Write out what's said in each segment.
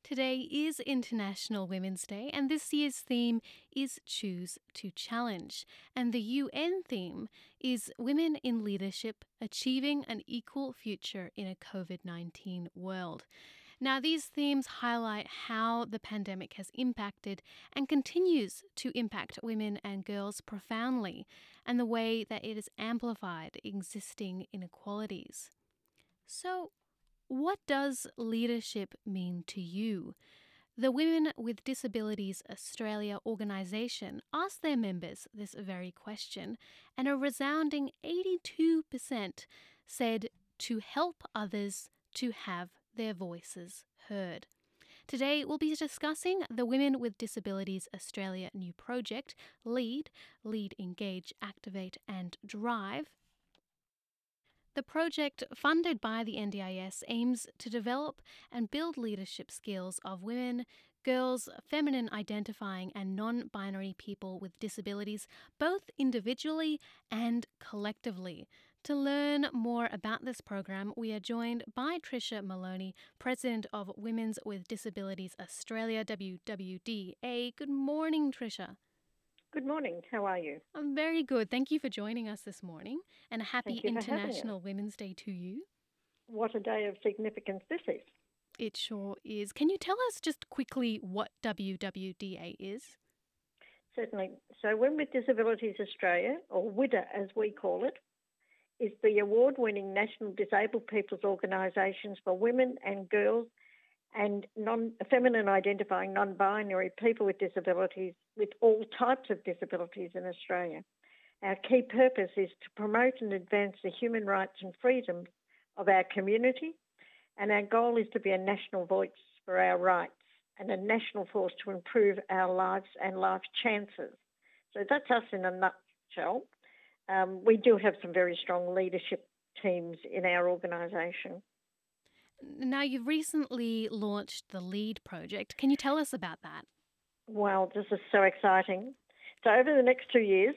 Today is International Women's Day, and this year's theme is Choose to Challenge. And the UN theme is Women in Leadership Achieving an Equal Future in a COVID-19 World. Now, these themes highlight how the pandemic has impacted and continues to impact women and girls profoundly, and the way that it has amplified existing inequalities. So, what does leadership mean to you? The Women with Disabilities Australia organisation asked their members this very question, and a resounding 82% said to help others to have their voices heard. Today, we'll be discussing the Women with Disabilities Australia new project, Lead, Engage, Activate and Drive. The project, funded by the NDIS, aims to develop and build leadership skills of women, girls, feminine identifying and non-binary people with disabilities, both individually and collectively. To learn more about this program, we are joined by Tricia Maloney, President of Women's with Disabilities Australia, WWDA. Good morning, Tricia. Good morning. How are you? I'm very good. Thank you for joining us this morning, and a happy Thank you for having us. International Women's Day to you. What a day of significance this is. It sure is. Can you tell us just quickly what WWDA is? Certainly. So Women with Disabilities Australia, or WIDA as we call it, is the award-winning national disabled people's organisations for women and girls and feminine identifying non-binary people with disabilities with all types of disabilities in Australia. Our key purpose is to promote and advance the human rights and freedoms of our community, and our goal is to be a national voice for our rights and a national force to improve our lives and life chances. So that's us in a nutshell. We do have some very strong leadership teams in our organisation. Now, you've recently launched the LEAD project. Can you tell us about that? Wow, this is so exciting. So over the next 2 years,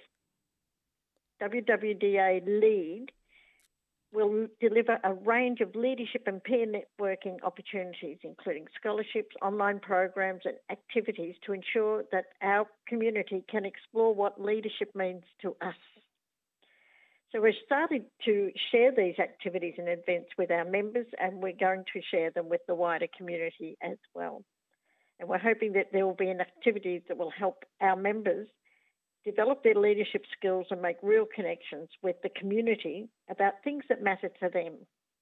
WWDA LEAD will deliver a range of leadership and peer networking opportunities, including scholarships, online programs and activities to ensure that our community can explore what leadership means to us. So we're starting to share these activities and events with our members, and we're going to share them with the wider community as well. And we're hoping that there will be activities that will help our members develop their leadership skills and make real connections with the community about things that matter to them.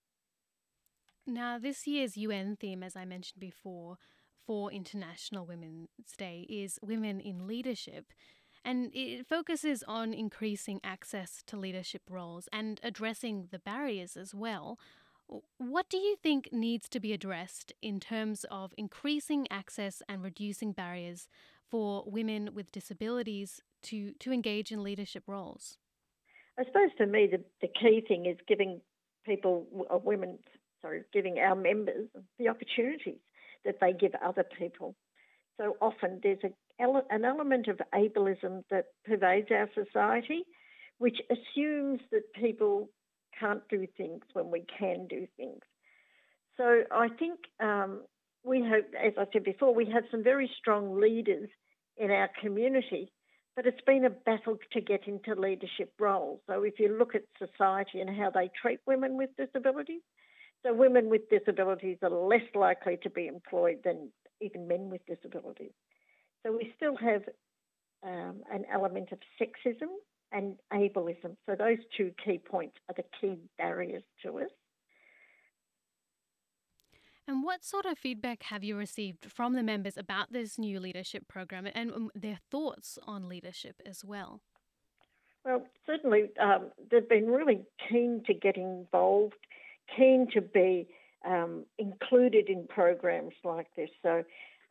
Now, this year's UN theme, as I mentioned before, for International Women's Day is Women in Leadership. And it focuses on increasing access to leadership roles and addressing the barriers as well. What do you think needs to be addressed in terms of increasing access and reducing barriers for women with disabilities to engage in leadership roles? I suppose for me the key thing is giving giving our members the opportunities that they give other people. So often there's an element of ableism that pervades our society, which assumes that people can't do things when we can do things. So I think we have, as I said before, we have some very strong leaders in our community, but it's been a battle to get into leadership roles. So if you look at society and how they treat women with disabilities, so women with disabilities are less likely to be employed than even men with disabilities. So we still have an element of sexism and ableism. So those two key points are the key barriers to us. And what sort of feedback have you received from the members about this new leadership program and their thoughts on leadership as well? Well, certainly they've been really keen to get involved, keen to be included in programs like this. So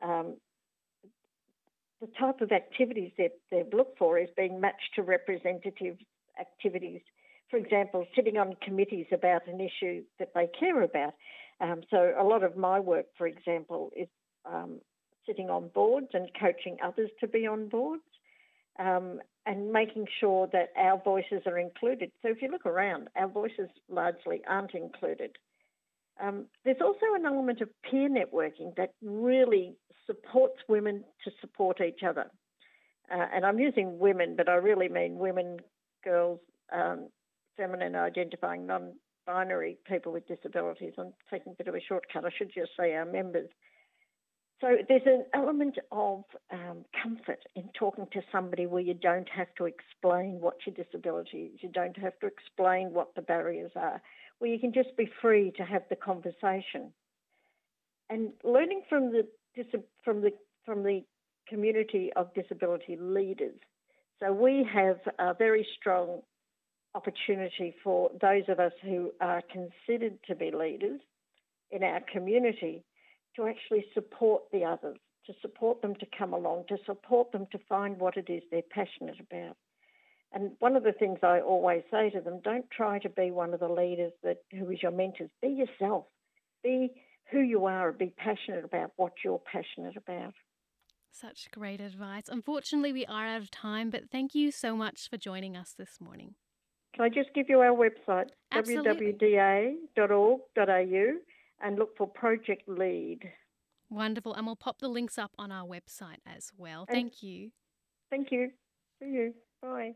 the type of activities that they've looked for is being matched to representative activities. For example, sitting on committees about an issue that they care about. So a lot of my work, for example, is sitting on boards and coaching others to be on boards and making sure that our voices are included. So if you look around, our voices largely aren't included. There's also an element of peer networking that really supports women to support each other. And I'm using women, but I really mean women, girls, feminine identifying, non-binary people with disabilities. I'm taking a bit of a shortcut. I should just say our members. So there's an element of comfort in talking to somebody where you don't have to explain what your disability is. You don't have to explain what the barriers are, where you can just be free to have the conversation. And learning from the community of disability leaders. So we have a very strong opportunity for those of us who are considered to be leaders in our community to actually support the others, to support them to come along, to support them to find what it is they're passionate about. And one of the things I always say to them, don't try to be one of the leaders who is your mentors. Be yourself. Be who you are and be passionate about what you're passionate about. Such great advice. Unfortunately, we are out of time, but thank you so much for joining us this morning. Can I just give you our website, Absolutely. www.da.org.au, and look for Project Lead. Wonderful. And we'll pop the links up on our website as well. Thank you. Thank you. See you. Bye.